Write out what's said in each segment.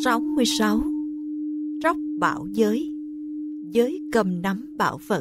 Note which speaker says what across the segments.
Speaker 1: 66. Tróc bảo giới, giới cầm nắm bảo vật.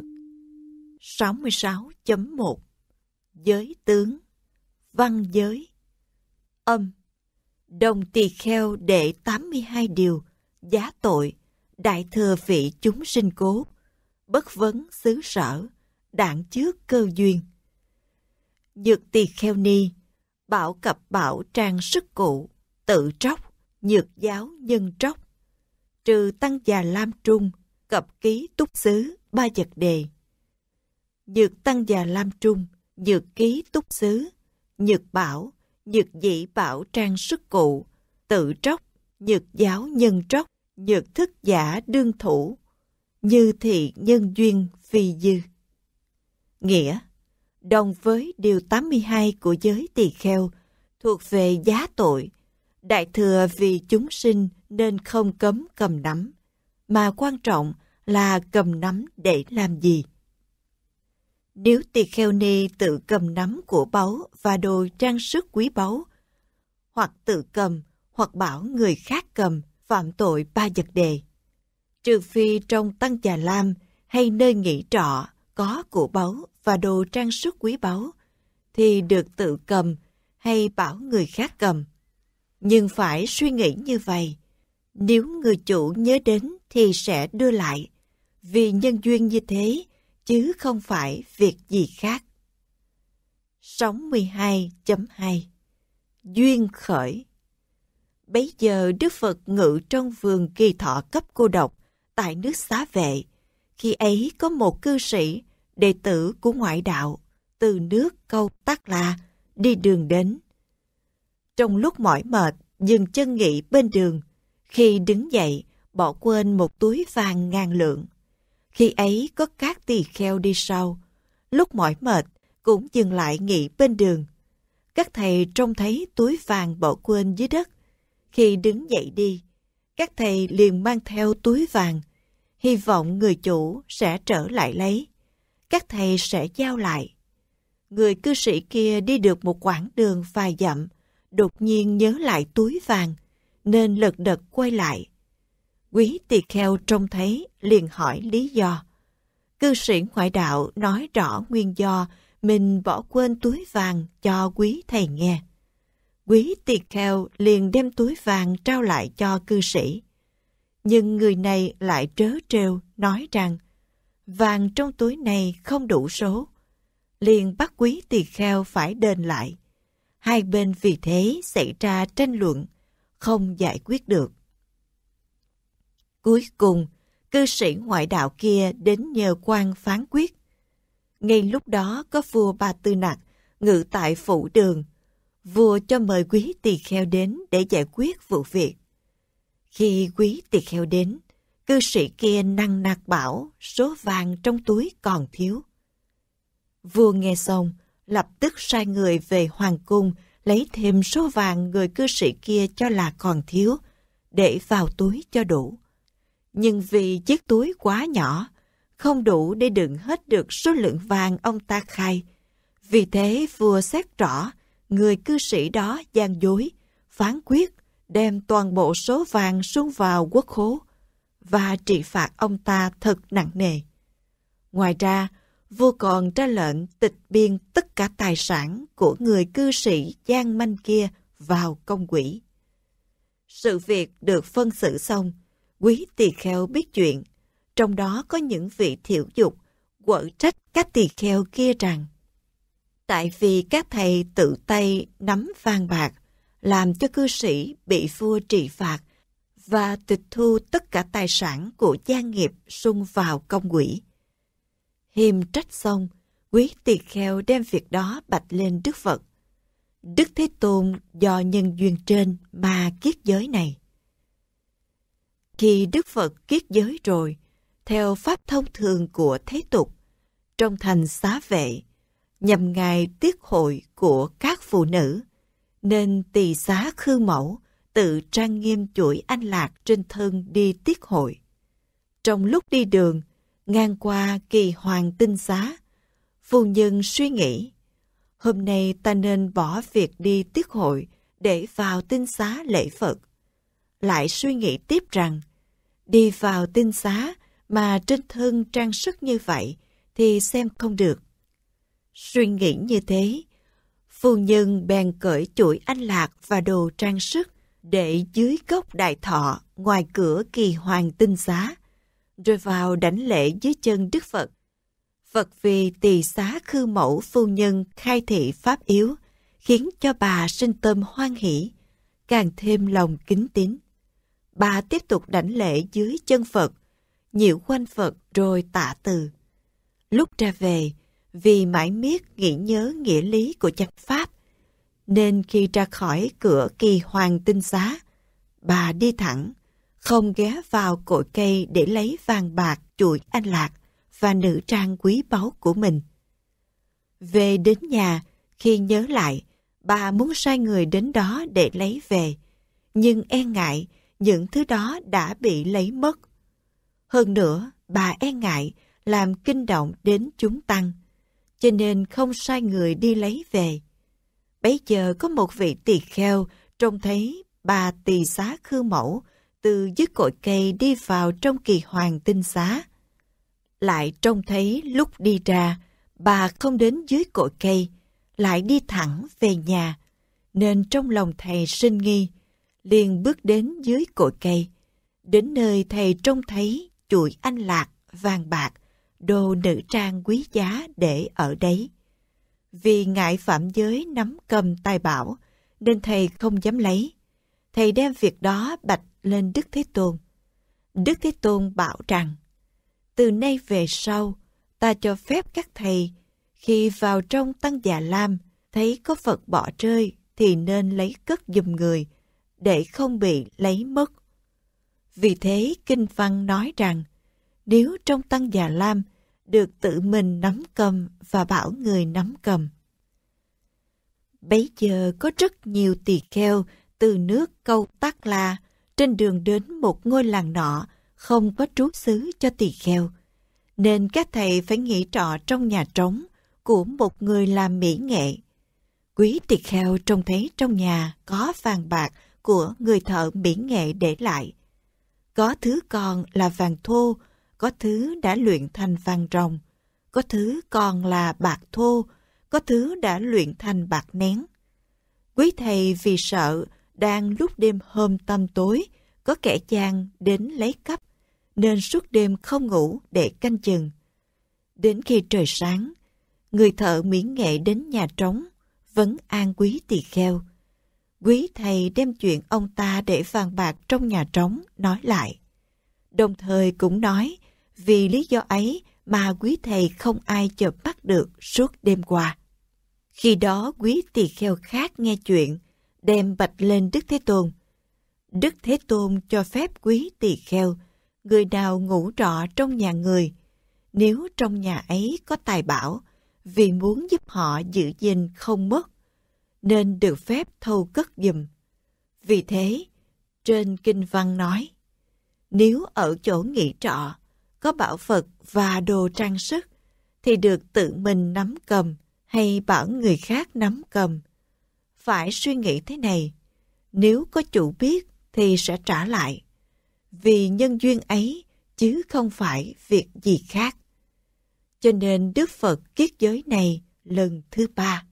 Speaker 1: 66.1 Giới tướng, văn giới. Âm. Đồng tỳ kheo đệ 82 điều, giá tội, đại thừa vị chúng sinh cố, bất vấn xứ sở, đạn trước cơ duyên. Nhược tỳ kheo ni, bảo cập bảo trang sức cụ, tự tróc, nhược giáo nhân tróc. Trừ tăng già lam trung, cập ký túc xứ, ba vật đề. Nhược tăng già lam trung, nhược ký túc xứ, nhược bảo, nhược dĩ bảo trang sức cụ, tự tróc, nhược giáo nhân tróc, nhược thức giả đương thủ, như thị nhân duyên phi dư. Nghĩa, đồng với điều 82 của giới tỳ kheo, thuộc về giá tội, đại thừa vì chúng sinh nên không cấm cầm nắm, mà quan trọng là cầm nắm để làm gì. Nếu tỳ kheo ni tự cầm nắm của báu và đồ trang sức quý báu, hoặc tự cầm, hoặc bảo người khác cầm, phạm tội ba vật đề. Trừ phi trong tăng già lam hay nơi nghỉ trọ có của báu và đồ trang sức quý báu, thì được tự cầm hay bảo người khác cầm. Nhưng phải suy nghĩ như vậy, nếu người chủ nhớ đến thì sẽ đưa lại, vì nhân duyên như thế, chứ không phải việc gì khác. 62.2 Duyên khởi. Bấy giờ Đức Phật ngự trong vườn Kỳ Thọ cấp cô độc tại nước Xá Vệ. Khi ấy có một cư sĩ, đệ tử của ngoại đạo, từ nước Câu Tát La, đi đường đến. Trong lúc mỏi mệt, dừng chân nghỉ bên đường. Khi đứng dậy, bỏ quên một túi vàng ngàn lượng. Khi ấy có các tỳ kheo đi sau. Lúc mỏi mệt, cũng dừng lại nghỉ bên đường. Các thầy trông thấy túi vàng bỏ quên dưới đất. Khi đứng dậy đi, các thầy liền mang theo túi vàng, hy vọng người chủ sẽ trở lại lấy. Các thầy sẽ giao lại. Người cư sĩ kia đi được một quãng đường vài dặm, đột nhiên nhớ lại túi vàng, nên lật đật quay lại. Quý tỳ kheo trông thấy liền hỏi lý do. Cư sĩ ngoại đạo nói rõ nguyên do mình bỏ quên túi vàng cho quý thầy nghe. Quý tỳ kheo liền đem túi vàng trao lại cho cư sĩ. Nhưng người này lại trớ trêu nói rằng vàng trong túi này không đủ số. Liền bắt quý tỳ kheo phải đền lại. Hai bên vì thế xảy ra tranh luận, không giải quyết được. Cuối cùng, cư sĩ ngoại đạo kia đến nhờ quan phán quyết. Ngay lúc đó có vua Ba Tư Nặc ngự tại phủ đường. Vua cho mời quý tỳ kheo đến để giải quyết vụ việc. Khi quý tỳ kheo đến, cư sĩ kia nằng nặc bảo số vàng trong túi còn thiếu. Vua nghe xong, lập tức sai người về hoàng cung lấy thêm số vàng người cư sĩ kia cho là còn thiếu, để vào túi cho đủ. Nhưng vì chiếc túi quá nhỏ, không đủ để đựng hết được số lượng vàng ông ta khai. Vì thế vua xét rõ người cư sĩ đó gian dối, phán quyết đem toàn bộ số vàng xuống vào quốc khố và trị phạt ông ta thật nặng nề. Ngoài ra, vua còn ra lệnh tịch biên tất cả tài sản của người cư sĩ gian manh kia vào công quỹ. Sự việc được phân xử xong, quý tỳ kheo biết chuyện, trong đó có những vị thiểu dục quở trách các tỳ kheo kia rằng tại vì các thầy tự tay nắm vàng bạc, làm cho cư sĩ bị vua trị phạt và tịch thu tất cả tài sản của gia nghiệp sung vào công quỹ. Hiềm trách xong, quý tỳ kheo đem việc đó bạch lên Đức Phật. Đức Thế Tôn do nhân duyên trên mà kiết giới này. Khi Đức Phật kiết giới rồi, theo pháp thông thường của thế tục, trong thành Xá Vệ, nhằm ngày tiết hội của các phụ nữ, nên tỳ xá Khư Mẫu tự trang nghiêm chuỗi anh lạc trên thân đi tiết hội. Trong lúc đi đường, ngang qua Kỳ Hoàng Tinh Xá, phu nhân suy nghĩ, hôm nay ta nên bỏ việc đi tiết hội để vào tinh xá lễ Phật. lại suy nghĩ tiếp rằng đi vào tinh xá mà trên thân trang sức như vậy thì xem không được. Suy nghĩ như thế, phu nhân bèn cởi chuỗi anh lạc và đồ trang sức để dưới gốc đại thọ ngoài cửa Kỳ Hoàng tinh xá, rồi vào đảnh lễ dưới chân Đức Phật. Phật vì tỳ xá khư mẫu phu nhân khai thị pháp yếu, khiến cho bà sinh tâm hoan hỷ, càng thêm lòng kính tín. Bà tiếp tục đảnh lễ dưới chân Phật, nhiễu quanh Phật rồi tạ từ. Lúc ra về, vì mãi miết nghĩ nhớ nghĩa lý của chánh pháp, nên khi ra khỏi cửa Kỳ Hoàng tinh xá, bà đi thẳng, không ghé vào cội cây để lấy vàng bạc, chuỗi anh lạc và nữ trang quý báu của mình. Về đến nhà, khi nhớ lại, bà muốn sai người đến đó để lấy về, nhưng e ngại những thứ đó đã bị lấy mất. Hơn nữa, bà e ngại làm kinh động đến chúng tăng, cho nên không sai người đi lấy về. Bấy giờ có một vị tỳ kheo trông thấy bà tỳ xá khư mẫu từ dưới cội cây đi vào trong Kỳ Hoàng tinh xá. Lại trông thấy lúc đi ra, bà không đến dưới cội cây, lại đi thẳng về nhà, nên trong lòng thầy sinh nghi, liền bước đến dưới cội cây. Đến nơi thầy trông thấy chuỗi anh lạc, vàng bạc, đồ nữ trang quý giá để ở đấy. Vì ngại phạm giới nắm cầm tài bảo, nên thầy không dám lấy. Thầy đem việc đó bạch lên Đức Thế Tôn. Đức Thế Tôn bảo rằng, từ nay về sau, ta cho phép các thầy, khi vào trong Tăng Già Lam, thấy có vật bỏ rơi, thì nên lấy cất giùm người, để không bị lấy mất. Vì thế, Kinh Văn nói rằng, nếu trong Tăng Già Lam, được tự mình nắm cầm và bảo người nắm cầm. Bấy giờ có rất nhiều tỳ kheo từ nước Câu Tát La trên đường đến một ngôi làng nọ không có trú xứ cho tỳ kheo, nên các thầy phải nghỉ trọ trong nhà trống của một người làm mỹ nghệ. Quý tỳ kheo trông thấy trong nhà có vàng bạc của người thợ mỹ nghệ để lại. Có thứ còn là vàng thô, có thứ đã luyện thành vàng ròng, có thứ còn là bạc thô, có thứ đã luyện thành bạc nén. Quý thầy vì sợ đang lúc đêm hôm tăm tối có kẻ gian đến lấy cắp, nên suốt đêm không ngủ để canh chừng. Đến khi trời sáng, người thợ mỹ nghệ đến nhà trống vấn an quý tỳ kheo. Quý thầy đem chuyện ông ta để vàng bạc trong nhà trống nói lại. Đồng thời cũng nói vì lý do ấy mà quý thầy không ai chợp bắt được suốt đêm qua. Khi đó quý tỳ kheo khác nghe chuyện, đem bạch lên Đức Thế Tôn. Đức Thế Tôn cho phép quý tỳ kheo, người nào ngủ trọ trong nhà người, nếu trong nhà ấy có tài bảo, vì muốn giúp họ giữ gìn không mất, nên được phép thâu cất giùm. Vì thế, trên Kinh Văn nói, nếu ở chỗ nghỉ trọ, có bảo vật và đồ trang sức, thì được tự mình nắm cầm hay bảo người khác nắm cầm. Phải suy nghĩ thế này, nếu có chủ biết thì sẽ trả lại, vì nhân duyên ấy chứ không phải việc gì khác. Cho nên Đức Phật kiết giới này lần thứ 3.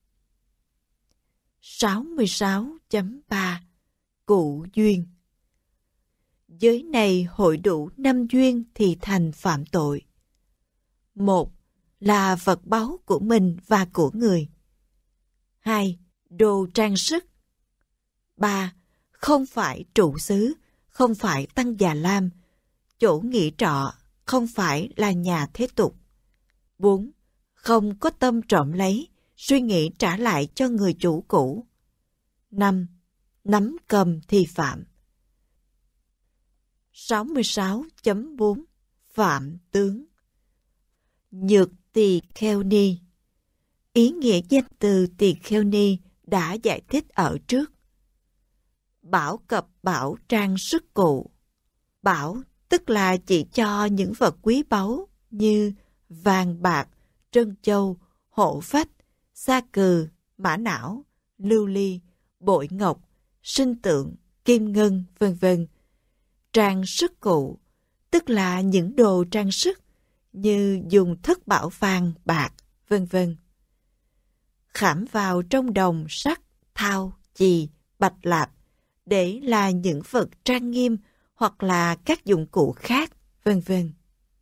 Speaker 1: 66.3 Cụ duyên. Giới này hội đủ 5 duyên thì thành phạm tội. 1. Là vật báu của mình và của người. 2. Đồ trang sức. 3. Không phải trụ xứ, không phải Tăng Già Lam, chỗ nghỉ trọ, không phải là nhà thế tục. 4. Không có tâm trộm lấy, suy nghĩ trả lại cho người chủ cũ. 5. Nắm cầm thì phạm. 66.4 Phạm tướng. Nhược tỳ kheo ni. Ý nghĩa danh từ tỳ kheo ni đã giải thích ở trước. Bảo cập bảo trang sức cụ. Bảo tức là chỉ cho những vật quý báu như vàng bạc, trân châu, hộ phách, sa cừ, mã não, lưu ly, bội ngọc, sinh tượng, kim ngân, vân vân. Trang sức cụ, tức là những đồ trang sức như dùng thất bảo vàng, bạc, vân vân. Khảm vào trong đồng, sắt, thau, chì, bạch lạp để là những vật trang nghiêm hoặc là các dụng cụ khác, vân vân.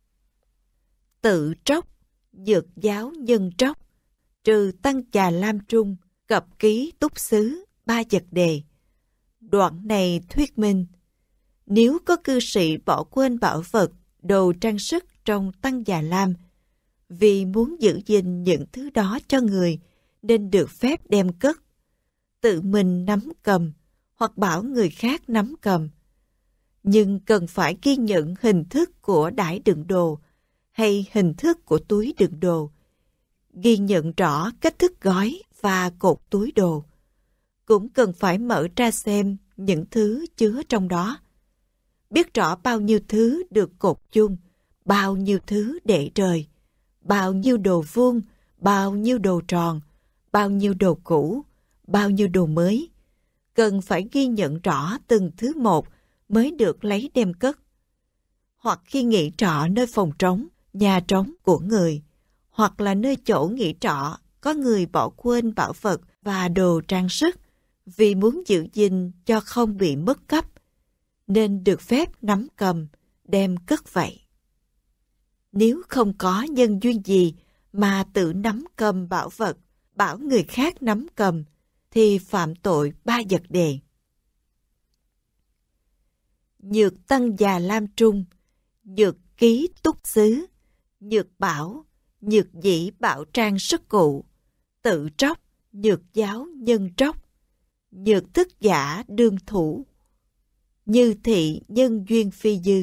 Speaker 1: Tự tróc, dược giáo nhân tróc, trừ tăng Già Lam Trung, cập ký túc xứ, 3 vật đề. Đoạn này thuyết minh, nếu có cư sĩ bỏ quên bảo vật, đồ trang sức trong tăng Già Lam, vì muốn giữ gìn những thứ đó cho người, nên được phép đem cất, tự mình nắm cầm, hoặc bảo người khác nắm cầm. Nhưng cần phải ghi nhận hình thức của đải đựng đồ, hay hình thức của túi đựng đồ, ghi nhận rõ cách thức gói và cột túi đồ. Cũng cần phải mở ra xem những thứ chứa trong đó. Biết rõ bao nhiêu thứ được cột chung, bao nhiêu thứ để rời, bao nhiêu đồ vuông, bao nhiêu đồ tròn, bao nhiêu đồ cũ, bao nhiêu đồ mới. Cần phải ghi nhận rõ từng thứ một mới được lấy đem cất. Hoặc khi nghỉ trọ nơi phòng trống, nhà trống của người, hoặc là nơi chỗ nghỉ trọ có người bỏ quên bảo vật và đồ trang sức vì muốn giữ gìn cho không bị mất cắp, nên được phép nắm cầm, đem cất vậy. Nếu không có nhân duyên gì mà tự nắm cầm bảo vật, bảo người khác nắm cầm, thì phạm tội 3 vật đề. Nhược tăng Già Lam Trung, nhược ký túc xứ, nhược bảo, nhược dĩ bảo trang sức cụ, tự tróc, nhược giáo nhân tróc, nhược thức giả đương thủ, như thị nhân duyên phi dư.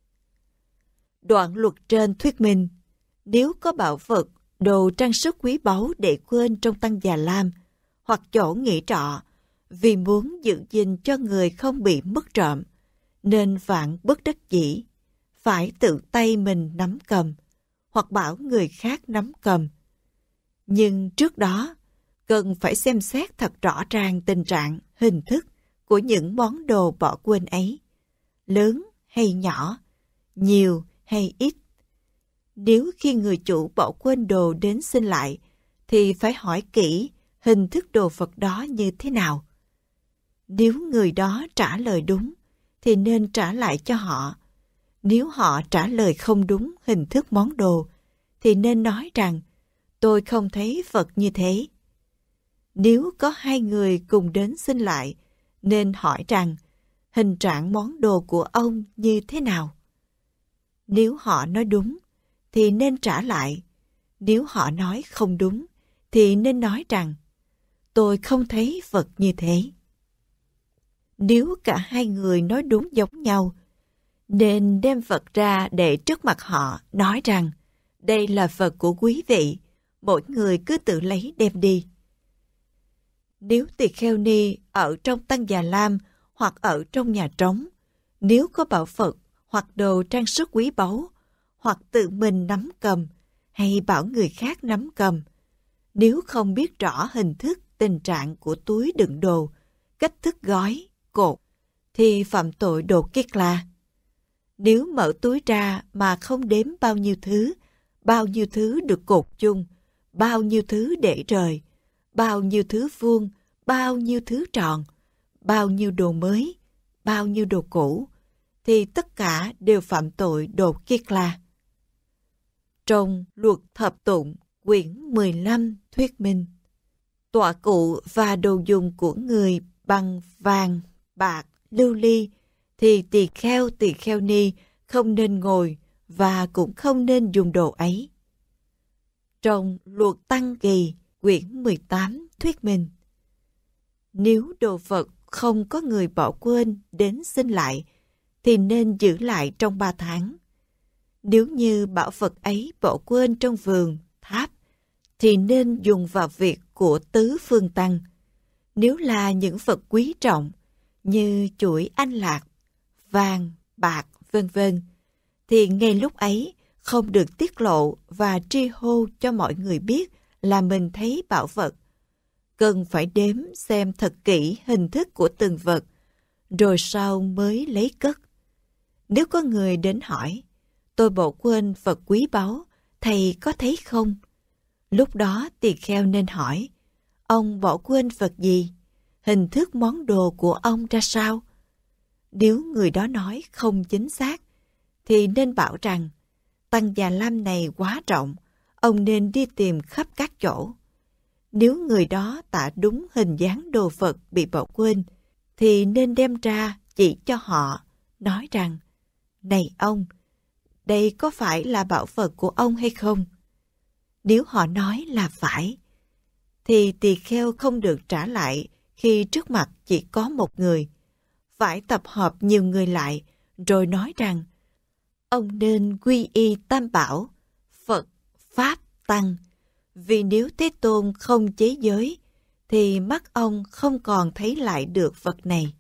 Speaker 1: Đoạn luật trên thuyết minh, nếu có bảo vật, đồ trang sức quý báu để quên trong tăng Già Lam, hoặc chỗ nghỉ trọ, vì muốn giữ gìn cho người không bị mất trộm, nên vạn bất đắc dĩ, phải tự tay mình nắm cầm, hoặc bảo người khác nắm cầm. Nhưng trước đó, cần phải xem xét thật rõ ràng tình trạng, hình thức của những món đồ bỏ quên ấy, lớn hay nhỏ, nhiều hay ít. Nếu khi người chủ bỏ quên đồ đến xin lại, thì phải hỏi kỹ hình thức đồ vật đó như thế nào. Nếu người đó trả lời đúng, thì nên trả lại cho họ. Nếu họ trả lời không đúng hình thức món đồ, thì nên nói rằng, tôi không thấy vật như thế. Nếu có 2 người cùng đến xin lại, nên hỏi rằng, hình trạng món đồ của ông như thế nào? Nếu họ nói đúng, thì nên trả lại. Nếu họ nói không đúng, thì nên nói rằng, tôi không thấy vật như thế. Nếu cả 2 người nói đúng giống nhau, nên đem vật ra để trước mặt họ, nói rằng, đây là vật của quý vị, mỗi người cứ tự lấy đem đi. Nếu tỳ kheo ni ở trong tăng Già Lam hoặc ở trong nhà trống, nếu có bảo vật hoặc đồ trang sức quý báu, hoặc tự mình nắm cầm, hay bảo người khác nắm cầm, nếu không biết rõ hình thức, tình trạng của túi đựng đồ, cách thức gói, cột, thì phạm tội đồ kiết la. Nếu mở túi ra mà không đếm bao nhiêu thứ được cột chung, bao nhiêu thứ để rời, bao nhiêu thứ vuông, bao nhiêu thứ tròn, bao nhiêu đồ mới, bao nhiêu đồ cũ, thì tất cả đều phạm tội đồ kiết la. Trong luật thập tụng, quyển 15 thuyết minh, tọa cụ và đồ dùng của người bằng vàng, bạc, lưu ly, thì tỳ kheo ni không nên ngồi và cũng không nên dùng đồ ấy. Trong luật tăng kỳ, quyển 18 thuyết minh, nếu đồ vật không có người bỏ quên đến xin lại, thì nên giữ lại trong 3 tháng. Nếu như bảo vật ấy bỏ quên trong vườn, tháp, thì nên dùng vào việc của tứ phương tăng. Nếu là những vật quý trọng, như chuỗi anh lạc, vàng, bạc, vân vân, thì ngay lúc ấy không được tiết lộ và tri hô cho mọi người biết là mình thấy bảo vật. Cần phải đếm xem thật kỹ hình thức của từng vật, rồi sau mới lấy cất. Nếu có người đến hỏi, tôi bỏ quên vật quý báu, thầy có thấy không? Lúc đó tỳ kheo nên hỏi, ông bỏ quên vật gì? Hình thức món đồ của ông ra sao? Nếu người đó nói không chính xác, thì nên bảo rằng, Tăng Già Lam này quá rộng, ông nên đi tìm khắp các chỗ. Nếu người đó tả đúng hình dáng đồ vật bị bỏ quên, thì nên đem ra chỉ cho họ, nói rằng, này ông, đây có phải là bảo vật của ông hay không? Nếu họ nói là phải, thì tỳ kheo không được trả lại khi trước mặt chỉ có một người. Phải tập hợp nhiều người lại, rồi nói rằng, ông nên quy y Tam Bảo, Phật, Pháp, Tăng. Vì nếu Thế Tôn không chế giới, thì mắt ông không còn thấy lại được vật này.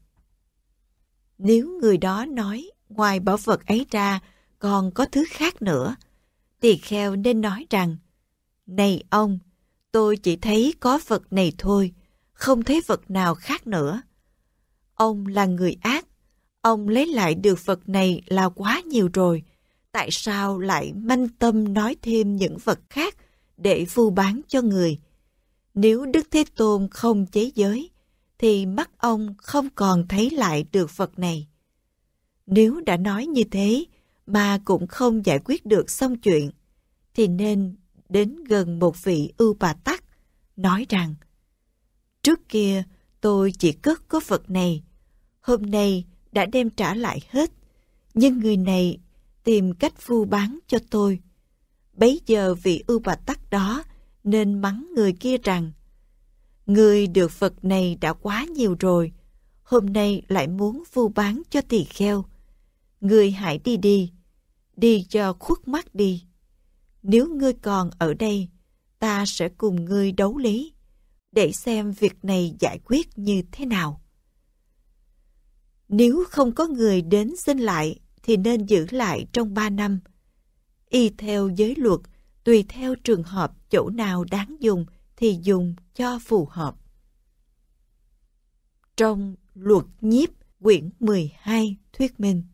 Speaker 1: Nếu người đó nói ngoài bảo vật ấy ra còn có thứ khác nữa, tỳ kheo nên nói rằng, này ông, tôi chỉ thấy có vật này thôi, không thấy vật nào khác nữa. Ông là người ác, ông lấy lại được vật này là quá nhiều rồi, tại sao lại manh tâm nói thêm những vật khác để vu bán cho người? Nếu Đức Thế Tôn không chế giới, thì mắt ông không còn thấy lại được vật này. Nếu đã nói như thế mà cũng không giải quyết được xong chuyện, thì nên đến gần một vị Ưu Bà Tắc, nói rằng, trước kia tôi chỉ cất có vật này, hôm nay đã đem trả lại hết, nhưng người này tìm cách vu bán cho tôi. Bấy giờ vị Ưu Bà Tắc đó nên mắng người kia rằng, người được vật này đã quá nhiều rồi, hôm nay lại muốn vu bán cho tỳ kheo. Ngươi hãy đi đi, đi cho khuất mắt đi. Nếu ngươi còn ở đây, ta sẽ cùng ngươi đấu lý, để xem việc này giải quyết như thế nào. Nếu không có người đến xin lại, thì nên giữ lại trong 3 năm. Y theo giới luật, tùy theo trường hợp chỗ nào đáng dùng thì dùng cho phù hợp. Trong Luật Nhiếp quyển 12 thuyết minh,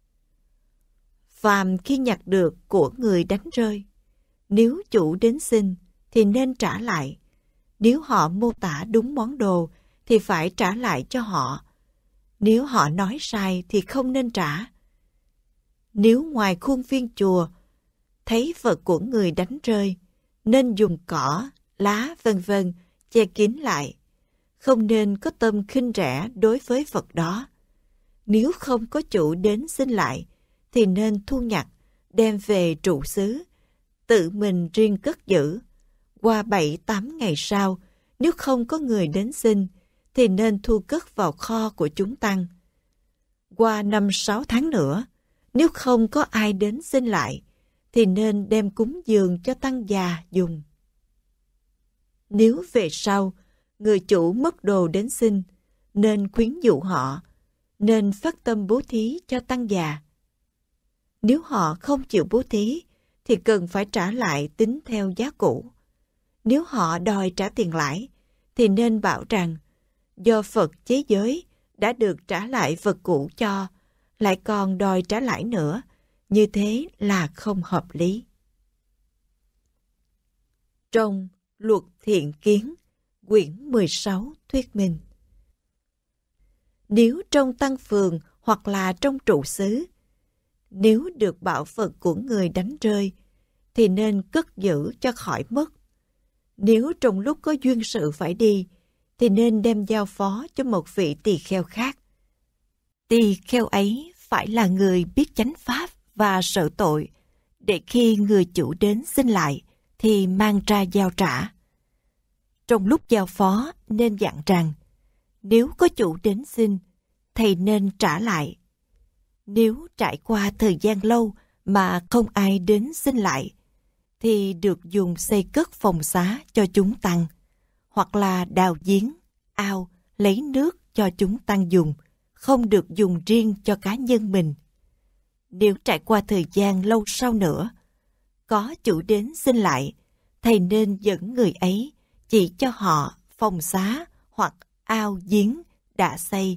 Speaker 1: phàm khi nhặt được của người đánh rơi, nếu chủ đến xin thì nên trả lại. Nếu họ mô tả đúng món đồ thì phải trả lại cho họ. Nếu họ nói sai thì không nên trả. Nếu ngoài khuôn viên chùa thấy vật của người đánh rơi, nên dùng cỏ, lá v.v. che kín lại. Không nên có tâm khinh rẻ đối với vật đó. Nếu không có chủ đến xin lại, thì nên thu nhặt, đem về trụ xứ, tự mình riêng cất giữ. Qua 7-8 ngày sau, nếu không có người đến xin, thì nên thu cất vào kho của chúng tăng. Qua 5-6 tháng nữa, nếu không có ai đến xin lại, thì nên đem cúng dường cho tăng già dùng. Nếu về sau, người chủ mất đồ đến xin, nên khuyến dụ họ, nên phát tâm bố thí cho tăng già. Nếu họ không chịu bố thí, thì cần phải trả lại tính theo giá cũ. Nếu họ đòi trả tiền lãi, thì nên bảo rằng, do Phật chế giới đã được trả lại vật cũ cho, lại còn đòi trả lãi nữa, như thế là không hợp lý. Trong Luật Thiện Kiến, quyển 16 thuyết minh, nếu trong tăng phường hoặc là trong trụ xứ, nếu được bảo vật của người đánh rơi, thì nên cất giữ cho khỏi mất. Nếu trong lúc có duyên sự phải đi, thì nên đem giao phó cho một vị tỳ kheo khác. Tỳ kheo ấy phải là người biết chánh pháp và sợ tội, để khi người chủ đến xin lại, thì mang ra giao trả. Trong lúc giao phó nên dặn rằng, nếu có chủ đến xin, thầy nên trả lại. Nếu trải qua thời gian lâu mà không ai đến xin lại, thì được dùng xây cất phòng xá cho chúng tăng, hoặc là đào giếng, ao, lấy nước cho chúng tăng dùng, không được dùng riêng cho cá nhân mình. Nếu trải qua thời gian lâu sau nữa, có chủ đến xin lại, thầy nên dẫn người ấy chỉ cho họ phòng xá hoặc ao giếng đã xây,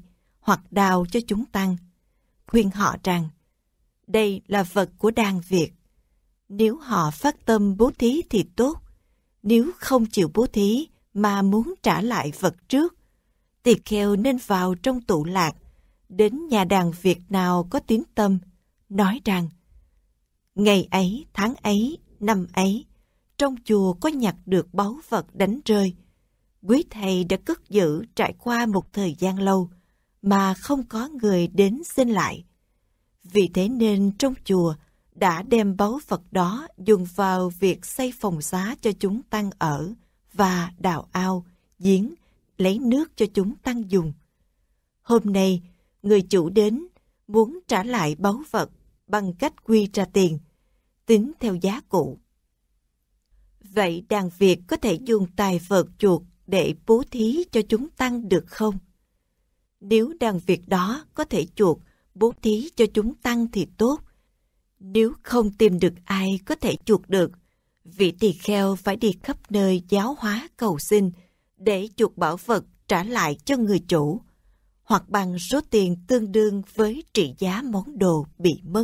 Speaker 1: hoặc đào cho chúng tăng, khuyên họ rằng đây là vật của đàn Việt. Nếu họ phát tâm bố thí thì tốt. Nếu không chịu bố thí mà muốn trả lại vật trước, tỳ kheo nên vào trong tụ lạc, đến nhà đàn Việt nào có tín tâm, nói rằng ngày ấy, tháng ấy, năm ấy, trong chùa có nhặt được báu vật đánh rơi. Quý thầy đã cất giữ trải qua một thời gian lâu mà không có người đến xin lại. Vì thế nên trong chùa đã đem báu vật đó dùng vào việc xây phòng xá cho chúng tăng ở và đào ao, giếng, lấy nước cho chúng tăng dùng. Hôm nay, người chủ đến muốn trả lại báu vật bằng cách quy ra tiền, tính theo giá cũ. Vậy đàn Việt có thể dùng tài vật chuộc để bố thí cho chúng tăng được không? Nếu đàn Việt đó có thể chuộc bố thí cho chúng tăng thì tốt. Nếu không tìm được ai có thể chuộc được, vị tỳ kheo phải đi khắp nơi giáo hóa cầu xin để chuộc bảo vật trả lại cho người chủ, hoặc bằng số tiền tương đương với trị giá món đồ bị mất.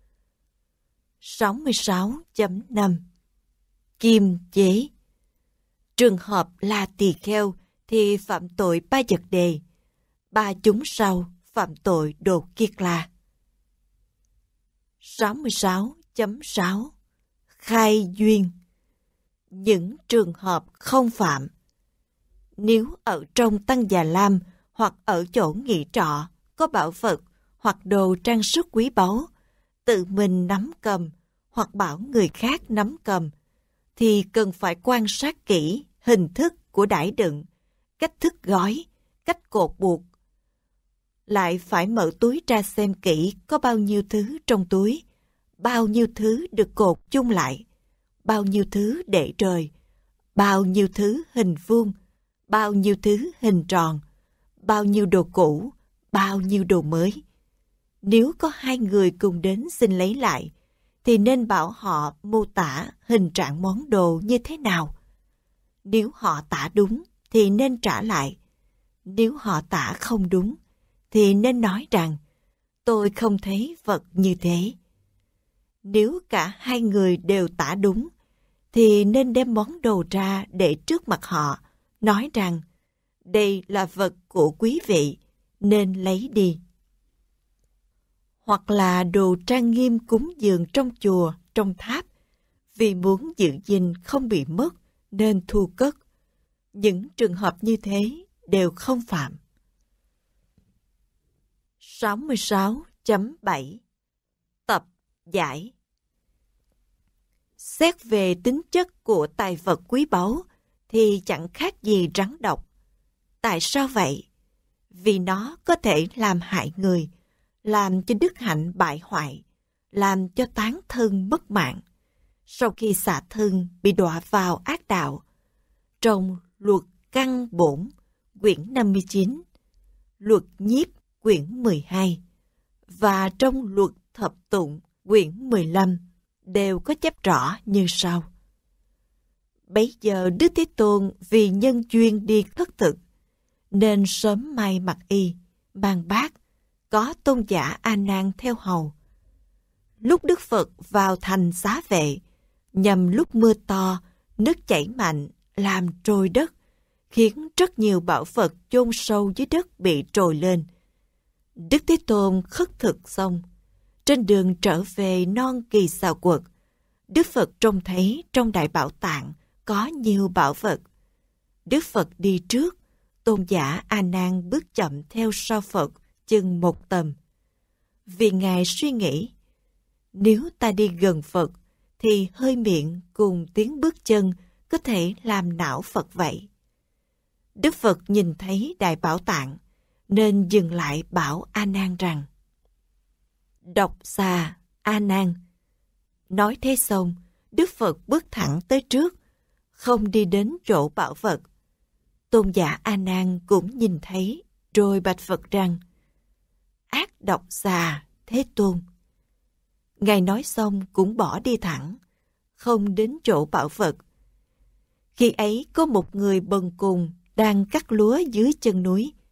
Speaker 1: 66.5 Kim chế. Trường hợp là tỳ kheo thì phạm tội ba vật đề, ba chúng sau phạm tội đồ kiết la. 66.6 Khai duyên. Những trường hợp không phạm. Nếu ở trong tăng già lam hoặc ở chỗ nghỉ trọ có bảo vật hoặc đồ trang sức quý báu, tự mình nắm cầm hoặc bảo người khác nắm cầm, thì cần phải quan sát kỹ hình thức của đãi đựng, cách thức gói, cách cột buộc. Lại phải mở túi ra xem kỹ có bao nhiêu thứ trong túi, bao nhiêu thứ được cột chung lại, bao nhiêu thứ để rời, bao nhiêu thứ hình vuông, bao nhiêu thứ hình tròn, bao nhiêu đồ cũ, bao nhiêu đồ mới. Nếu có hai người cùng đến xin lấy lại, thì nên bảo họ mô tả hình trạng món đồ như thế nào. Nếu họ tả đúng, thì nên trả lại. Nếu họ tả không đúng, thì nên nói rằng tôi không thấy vật như thế. Nếu cả hai người đều tả đúng, thì nên đem món đồ ra để trước mặt họ, nói rằng đây là vật của quý vị, nên lấy đi. Hoặc là đồ trang nghiêm cúng dường trong chùa, trong tháp, vì muốn giữ gìn không bị mất nên thu cất. Những trường hợp như thế đều không phạm. 66.7 Tập giải. Xét về tính chất của tài vật quý báu thì chẳng khác gì rắn độc. Tại sao vậy? Vì nó có thể làm hại người, làm cho đức hạnh bại hoại, làm cho tán thân mất mạng. Sau khi xả thân bị đọa vào ác đạo, trong Luật Căn Bổn, quyển 59, Luật Nhiếp, quyển 12, và trong Luật Thập Tụng, quyển 15, đều có chép rõ như sau. Bấy giờ Đức Thế Tôn vì nhân duyên đi khất thực, nên sớm may mặc y, mang bát, có tôn giả A Nan theo hầu. Lúc Đức Phật vào thành Xá Vệ, nhằm lúc mưa to, nước chảy mạnh, làm trôi đất, khiến rất nhiều bảo vật chôn sâu dưới đất bị trồi lên. Đức Thế Tôn khất thực xong, trên đường trở về non Kỳ Xà Quật, Đức Phật trông thấy trong Đại Bảo Tạng có nhiều bảo vật. Đức Phật đi trước, tôn giả A Nan bước chậm theo sau Phật chừng một tầm. Vì Ngài suy nghĩ, nếu ta đi gần Phật, thì hơi miệng cùng tiếng bước chân có thể làm não Phật vậy. Đức Phật nhìn thấy Đại Bảo Tạng, nên dừng lại bảo A Nan rằng: Độc xà, A Nan. Nói thế xong, Đức Phật bước thẳng tới trước, không đi đến chỗ bảo vật. Tôn giả A Nan cũng nhìn thấy, rồi bạch Phật rằng: Ác độc xà, Thế Tôn. Ngài nói xong cũng bỏ đi thẳng, không đến chỗ bảo vật. Khi ấy có một người bần cùng đang cắt lúa dưới chân núi.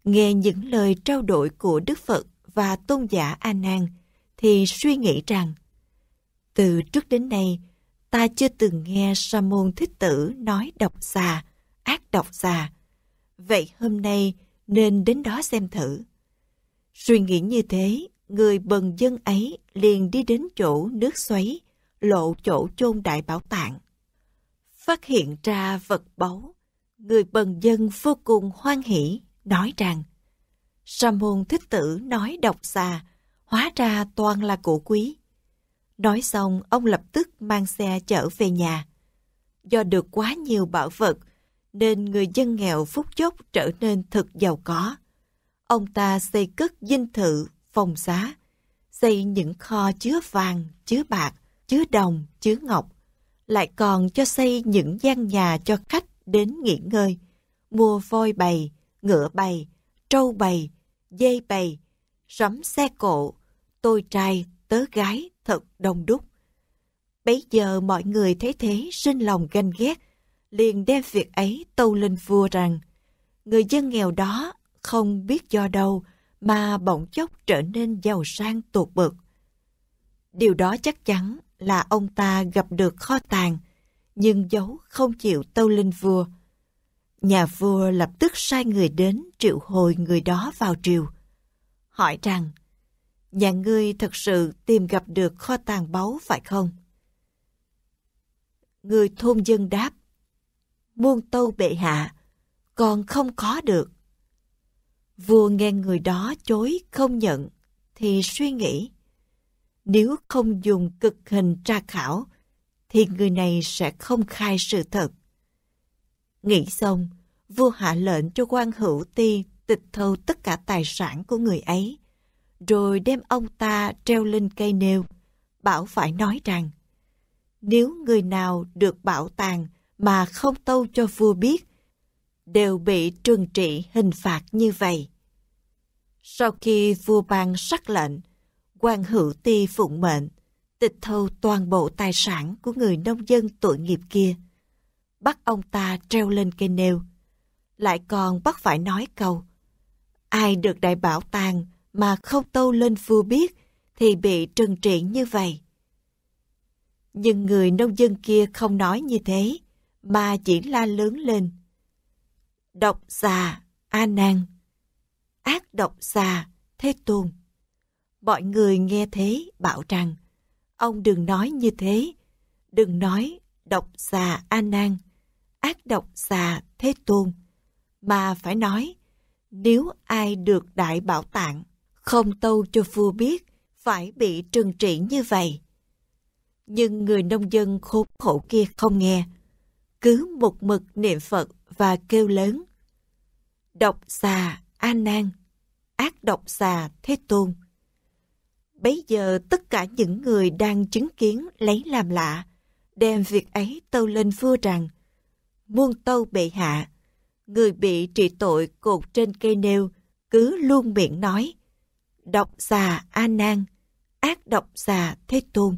Speaker 1: nghe những lời trao đổi của Đức Phật và tôn giả A Nan thì suy nghĩ rằng từ trước đến nay ta chưa từng nghe Sa môn Thích Tử nói độc xà, ác độc xà. Vậy hôm nay nên đến đó xem thử. Suy nghĩ như thế, người bần dân ấy liền đi đến chỗ nước xoáy, lộ chỗ chôn Đại Bảo Tạng. Phát hiện ra vật báu, người bần dân vô cùng hoan hỉ, nói rằng Sa môn Thích Tử nói độc xà, hóa ra toàn là của quý. Nói xong, ông lập tức mang xe chở về nhà. Do được quá nhiều bảo vật, nên người dân nghèo phút chốc trở nên thực giàu có. Ông ta xây cất dinh thự, phòng xá, xây những kho chứa vàng, chứa bạc, chứa đồng, chứa ngọc. Lại còn cho xây những gian nhà cho khách đến nghỉ ngơi, mua voi bày, ngựa bày, trâu bày, dê bày, sắm xe cộ, tôi trai, tớ gái thật đông đúc. Bấy giờ mọi người thấy thế sinh lòng ganh ghét, liền đem việc ấy tâu lên vua rằng người dân nghèo đó không biết do đâu mà bỗng chốc trở nên giàu sang tột bực. Điều đó chắc chắn là ông ta gặp được kho tàng, nhưng giấu không chịu tâu lên vua. Nhà vua lập tức sai người đến triệu hồi người đó vào triều, hỏi rằng nhà ngươi thật sự tìm gặp được kho tàng báu phải không? Người thôn dân đáp, muôn tâu bệ hạ, còn không có được. Vua nghe người đó chối không nhận, thì suy nghĩ, nếu không dùng cực hình tra khảo, thì người này sẽ không khai sự thật. Nghĩ xong, vua hạ lệnh cho quan hữu ti tịch thu tất cả tài sản của người ấy, rồi đem ông ta treo lên cây nêu, bảo phải nói rằng nếu người nào được bảo tàng mà không tâu cho vua biết, đều bị trừng trị hình phạt như vậy. Sau khi vua ban sắc lệnh, quan hữu ti phụng mệnh, tịch thu toàn bộ tài sản của người nông dân tội nghiệp kia, bắt ông ta treo lên cây nêu, lại còn bắt phải nói câu: ai được đại bảo tàng mà không tâu lên vua biết thì bị trừng trị như vậy. Nhưng người nông dân kia không nói như thế, mà chỉ la lớn lên: độc xà A Nan, ác độc xà Thế Tôn. Mọi người nghe thế bảo rằng ông đừng nói như thế, đừng nói độc xà A Nan, ác độc xà Thế Tôn, mà phải nói nếu ai được đại bảo tạng không tâu cho vua biết phải bị trừng trị như vậy. Nhưng người nông dân khốn khổ kia không nghe, cứ một mực niệm Phật và kêu lớn: độc xà A Nan, ác độc xà Thế Tôn. Bấy giờ tất cả những người đang chứng kiến lấy làm lạ, đem việc ấy tâu lên vua rằng: muôn tâu bệ hạ, người bị trị tội cột trên cây nêu cứ luôn miệng nói: độc xà A Nan, ác độc xà Thế Tôn.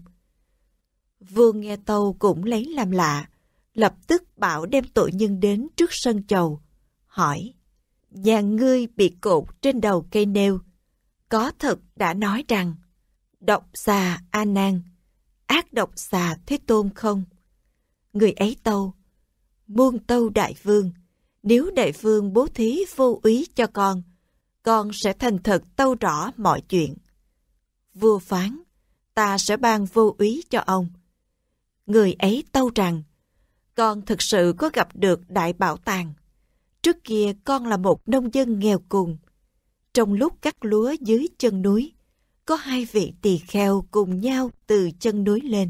Speaker 1: Vua nghe tâu cũng lấy làm lạ, lập tức bảo đem tội nhân đến trước sân chầu, hỏi: nhà ngươi bị cột trên đầu cây nêu, có thật đã nói rằng độc xà A Nan, ác độc xà Thế Tôn không? Người ấy tâu: muôn tâu đại vương, nếu đại vương bố thí vô úy cho con sẽ thành thật tâu rõ mọi chuyện. Vua phán: ta sẽ ban vô úy cho ông. Người ấy tâu rằng: con thực sự có gặp được đại bảo tàng. Trước kia con là một nông dân nghèo cùng. Trong lúc cắt lúa dưới chân núi, có hai vị tỳ kheo cùng nhau từ chân núi lên.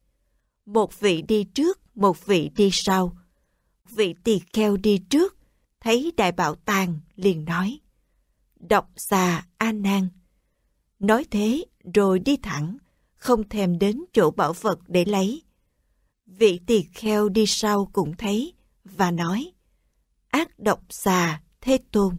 Speaker 1: Một vị đi trước, một vị đi sau. Vị tỳ kheo đi trước, thấy đại bảo tàng liền nói: độc xà A Nan. Nói thế rồi đi thẳng, không thèm đến chỗ bảo vật để lấy. Vị tỳ kheo đi sau cũng thấy và nói: ác độc xà Thế Tôn.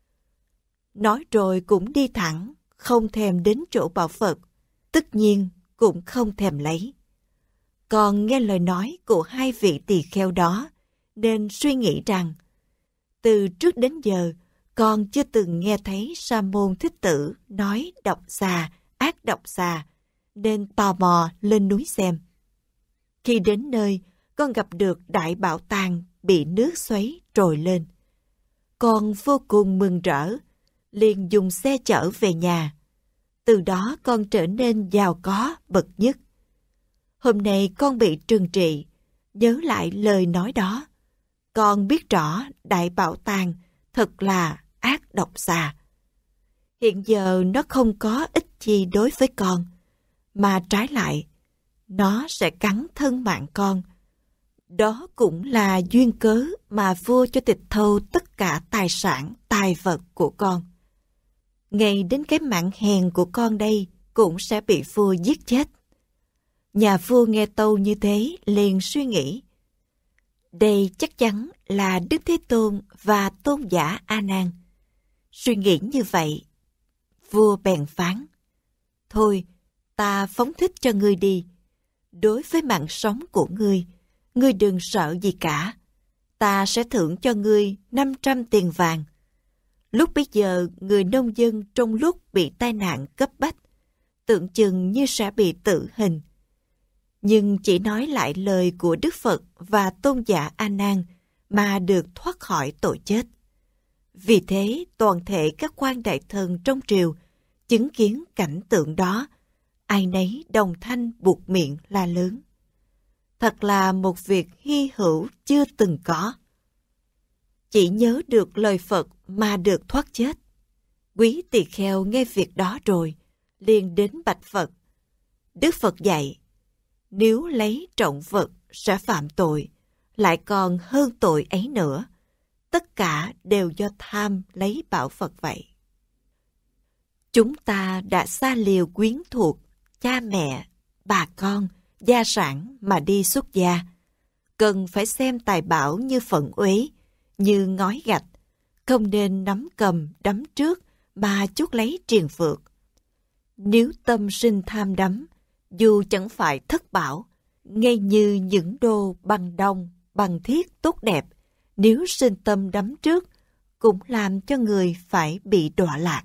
Speaker 1: Nói rồi cũng đi thẳng, không thèm đến chỗ bảo vật, tất nhiên cũng không thèm lấy. Còn nghe lời nói của hai vị tỳ kheo đó, nên suy nghĩ rằng từ trước đến giờ con chưa từng nghe thấy Sa môn Thích Tử nói độc xà, ác độc xà, nên tò mò lên núi xem. Khi đến nơi, con gặp được đại bảo tàng bị nước xoáy trồi lên. Con vô cùng mừng rỡ, liền dùng xe chở về nhà. Từ đó con trở nên giàu có bậc nhất. Hôm nay con bị trừng trị, nhớ lại lời nói đó. Con biết rõ đại bảo tàng thật là ác độc xà. Hiện giờ nó không có ích gì đối với con, mà trái lại, nó sẽ cắn thân mạng con. Đó cũng là duyên cớ mà vua cho tịch thu tất cả tài sản, tài vật của con. Ngay đến cái mạng hèn của con đây cũng sẽ bị vua giết chết. Nhà vua nghe tâu như thế liền suy nghĩ. Đây chắc chắn là Đức Thế Tôn và tôn giả A Nan. Suy nghĩ như vậy, vua bèn phán: thôi, ta phóng thích cho ngươi đi. Đối với mạng sống của ngươi đừng sợ gì cả. Ta sẽ thưởng cho ngươi 500 tiền vàng. Lúc bấy giờ, người nông dân trong lúc bị tai nạn cấp bách, tưởng chừng như sẽ bị tử hình. Nhưng chỉ nói lại lời của Đức Phật và tôn giả A Nan mà được thoát khỏi tội chết. Vì thế, toàn thể các quan đại thần trong triều chứng kiến cảnh tượng đó, ai nấy đồng thanh buột miệng la lớn. Thật là một việc hy hữu chưa từng có. Chỉ nhớ được lời Phật mà được thoát chết. Quý tỳ kheo nghe việc đó rồi, liền đến bạch Phật. Đức Phật dạy, nếu lấy trọng vật sẽ phạm tội, lại còn hơn tội ấy nữa. Tất cả đều do tham lấy bảo vật vậy. Chúng ta đã xa lìa quyến thuộc, cha mẹ, bà con, gia sản mà đi xuất gia. Cần phải xem tài bảo như phận uế, như ngói gạch, không nên nắm cầm đắm trước mà chuốc lấy triền phược. Nếu tâm sinh tham đắm, dù chẳng phải thất bảo, ngay như những đô bằng đồng, bằng thiết tốt đẹp, nếu sinh tâm đắm trước, cũng làm cho người phải bị đọa lạc.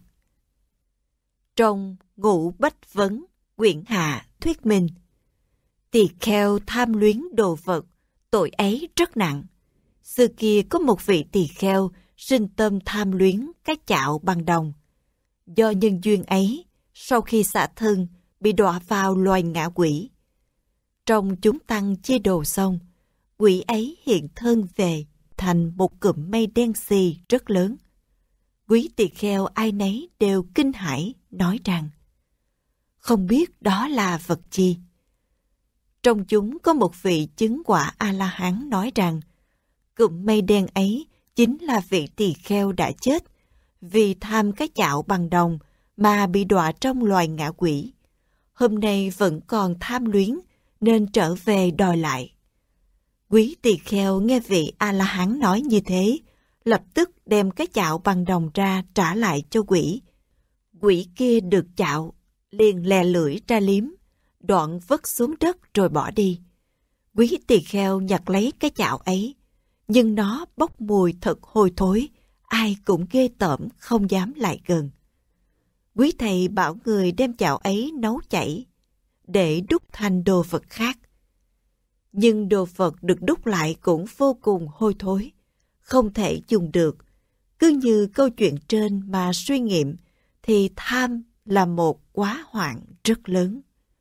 Speaker 1: Trong Ngũ Bách Vấn, quyển hạ thuyết minh, tỳ kheo tham luyến đồ vật, tội ấy rất nặng. Xưa kia có một vị tỳ kheo sinh tâm tham luyến cái chạo bằng đồng. Do nhân duyên ấy, sau khi xả thân, bị đọa vào loài ngạ quỷ. Trong chúng tăng chia đồ xong, quỷ ấy hiện thân về thành một cụm mây đen xì rất lớn. Quý tỳ kheo ai nấy đều kinh hãi, nói rằng không biết đó là vật chi. Trong chúng có một vị chứng quả A-la-hán nói rằng cụm mây đen ấy chính là vị tỳ kheo đã chết vì tham cái chạo bằng đồng mà bị đọa trong loài ngạ quỷ. Hôm nay vẫn còn tham luyến nên trở về đòi lại. Quý tỳ kheo nghe vị A-la-hán nói như thế, lập tức đem cái chạo bằng đồng ra trả lại cho quỷ. Quỷ kia được chạo, liền lè lưỡi ra liếm, đoạn vứt xuống đất rồi bỏ đi. Quý tỳ kheo nhặt lấy cái chạo ấy, nhưng nó bốc mùi thật hôi thối, ai cũng ghê tởm không dám lại gần. Quý thầy bảo người đem chạo ấy nấu chảy, để đúc thành đồ vật khác. Nhưng đồ vật được đúc lại cũng vô cùng hôi thối, không thể dùng được. Cứ như câu chuyện trên mà suy nghiệm, thì tham là một quá hoạn rất lớn.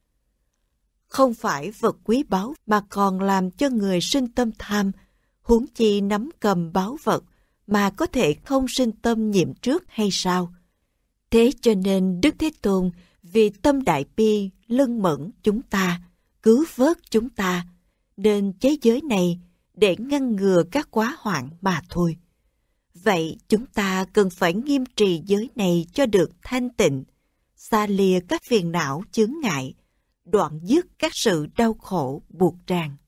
Speaker 1: Không phải vật quý báu mà còn làm cho người sinh tâm tham, huống chi nắm cầm báu vật mà có thể không sinh tâm nhiễm trước hay sao? Thế cho nên Đức Thế Tôn vì tâm đại bi lân mẫn chúng ta, cứu vớt chúng ta, nên chế giới này để ngăn ngừa các quá hoạn mà thôi. Vậy chúng ta cần phải nghiêm trì giới này cho được thanh tịnh, xa lìa các phiền não chướng ngại, đoạn dứt các sự đau khổ buộc ràng.